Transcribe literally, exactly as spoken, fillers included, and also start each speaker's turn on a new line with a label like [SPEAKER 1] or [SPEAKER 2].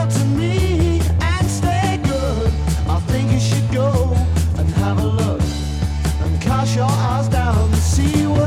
[SPEAKER 1] loyal to me and stay good, I think you should go and have a look and cast your eyes down to see what